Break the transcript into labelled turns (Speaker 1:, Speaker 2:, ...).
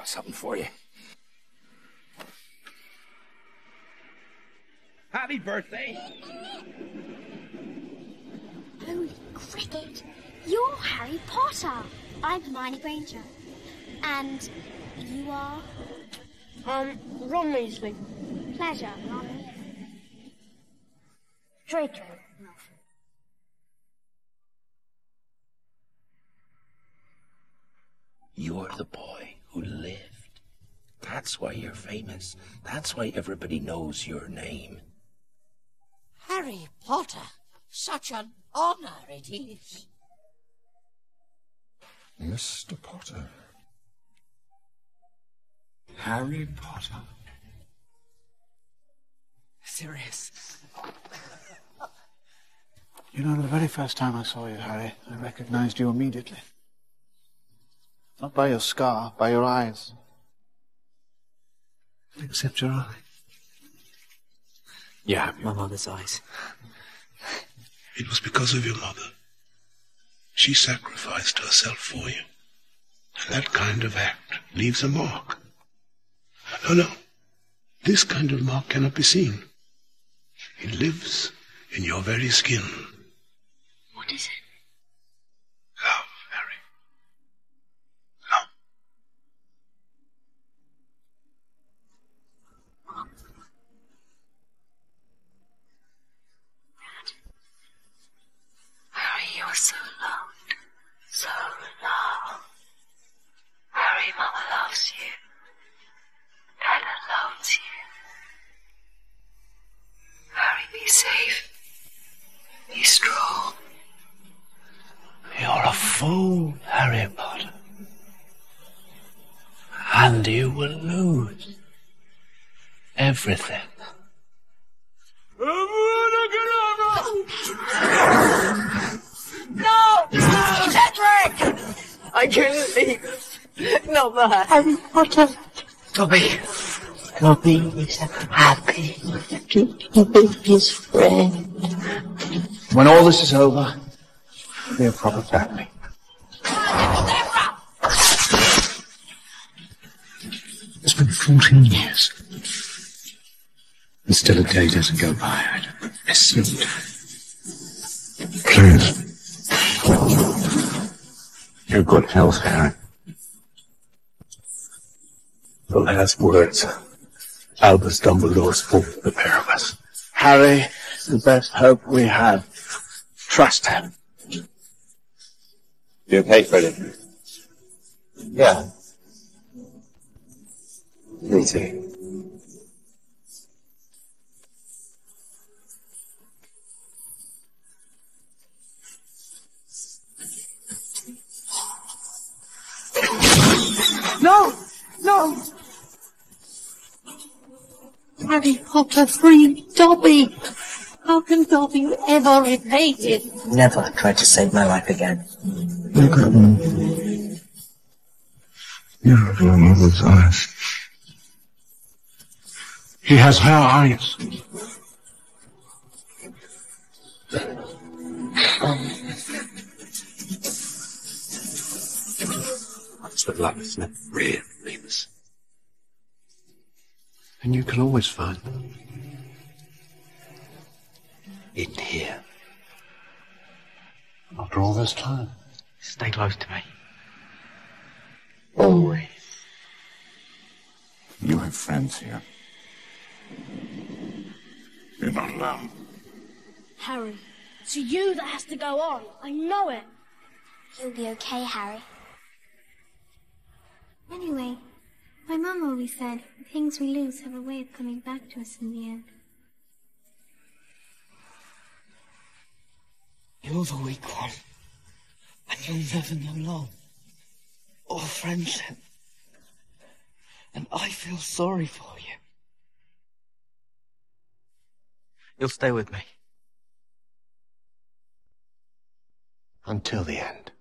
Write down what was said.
Speaker 1: got something for you. Happy birthday!
Speaker 2: Holy cricket! You're Harry Potter! I'm Hermione Granger. And you are?
Speaker 3: Ron Weasley.
Speaker 2: Pleasure, Ron.
Speaker 3: Draco.
Speaker 1: You're the boy who lived. That's why you're famous. That's why everybody knows your name.
Speaker 4: Harry Potter. Such an honor it is.
Speaker 5: Mr. Potter.
Speaker 1: Harry Potter.
Speaker 6: Sirius.
Speaker 7: You know, the very first time I saw you, Harry, I recognized you immediately. Not by your scar, by your eyes. Except your eye.
Speaker 6: Yeah, my mother's eyes.
Speaker 5: It was because of your mother. She sacrificed herself for you. And that kind of act leaves a mark. No. This kind of mark cannot be seen. It lives in your very skin.
Speaker 2: What is it?
Speaker 5: Love, Harry. Love.
Speaker 8: Harry, you're so loved. So loved. Harry, Mama loves you. Dada loves you. Harry, be safe. Be strong.
Speaker 1: You're a fool, Harry Potter. And you will lose everything.
Speaker 3: No! Cedric! I couldn't leave. Not that.
Speaker 8: Harry Potter. Dobby. Dobby is happy to be his friend.
Speaker 7: When all this is over, be a proper family.
Speaker 5: It's been 14 years. And still a day doesn't go by I don't miss it. Please. Your good health, Harry. The last words Albus Dumbledore spoke to the pair of us.
Speaker 7: Harry is the best hope we have. Trust him.
Speaker 5: You okay, Freddie?
Speaker 7: Yeah.
Speaker 5: Me too.
Speaker 3: No!
Speaker 8: Harry Potter free Dobby. How can Dobby ever repay it?
Speaker 6: Never try to save my life again.
Speaker 5: Look at me. You have your mother's eyes. He has her eyes. That's what love is, never really famous. And you can always find them in here. After all this time.
Speaker 6: Stay close to me.
Speaker 5: Always. You have friends here. You're not alone.
Speaker 2: Harry, it's you that has to go on. I know it. You'll be okay, Harry.
Speaker 9: Anyway, my mum always said things we lose have a way of coming back to us in the end.
Speaker 6: You're the weak one. And you'll never know love. Or friendship. And I feel sorry for you. You'll stay with me.
Speaker 5: Until the end.